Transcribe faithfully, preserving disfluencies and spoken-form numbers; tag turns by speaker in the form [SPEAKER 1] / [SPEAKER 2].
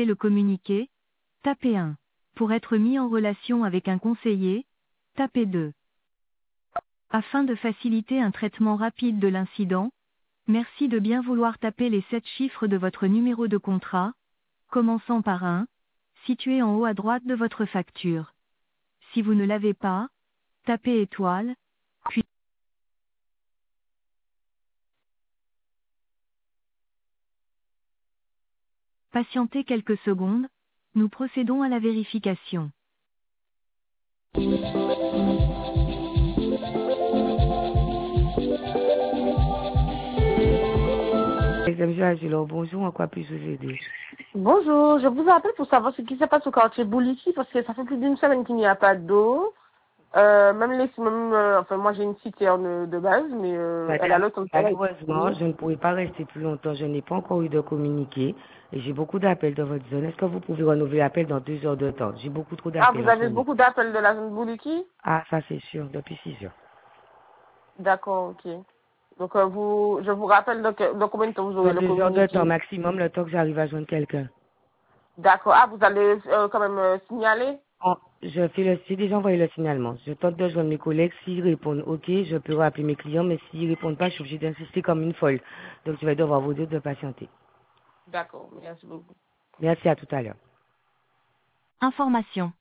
[SPEAKER 1] souhaitez le communiquer, tapez un. Pour être mis en relation avec un conseiller, tapez deux. Afin de faciliter un traitement rapide de l'incident, merci de bien vouloir taper les sept chiffres de votre numéro de contrat, commençant par un, situé en haut à droite de votre facture. Si vous ne l'avez pas, tapez étoile, puis patientez quelques secondes, nous procédons à la vérification.
[SPEAKER 2] Monsieur Agilor, bonjour, en quoi puis-je vous aider?
[SPEAKER 3] Bonjour, je vous appelle pour savoir ce qui se passe au quartier Bouliki parce que ça fait plus d'une semaine qu'il n'y a pas d'eau. Euh, même les, même, euh, enfin moi j'ai une citerne de base, mais euh, elle a
[SPEAKER 2] Madame,
[SPEAKER 3] l'autre. Elle
[SPEAKER 2] malheureusement, je ne pourrai pas rester plus longtemps. Je n'ai pas encore eu de communiqué et j'ai beaucoup d'appels dans votre zone. Est-ce que vous pouvez renouveler l'appel dans deux heures de temps? J'ai beaucoup trop
[SPEAKER 3] Ah,
[SPEAKER 2] d'appels
[SPEAKER 3] vous
[SPEAKER 2] en ce
[SPEAKER 3] avez
[SPEAKER 2] moment.
[SPEAKER 3] beaucoup d'appels de la zone Bouliki?
[SPEAKER 2] Ah, ça c'est sûr, depuis six heures.
[SPEAKER 3] D'accord, ok. Donc euh, vous, je vous rappelle dans, que- dans combien de temps vous aurez
[SPEAKER 2] Dans
[SPEAKER 3] le
[SPEAKER 2] deux heures de temps
[SPEAKER 3] communiqué?
[SPEAKER 2] maximum, le temps que j'arrive à joindre quelqu'un.
[SPEAKER 3] D'accord. Ah, vous allez euh, quand même euh, signaler?
[SPEAKER 2] Oh, je fais le, j'ai déjà envoyé le signalement. Je tente de joindre mes collègues. S'ils répondent OK, je peux rappeler mes clients, mais s'ils répondent pas, je suis obligée d'insister comme une folle. Donc je vais devoir vous dire de patienter.
[SPEAKER 3] D'accord, merci beaucoup.
[SPEAKER 2] Merci, à tout à l'heure.
[SPEAKER 1] Information.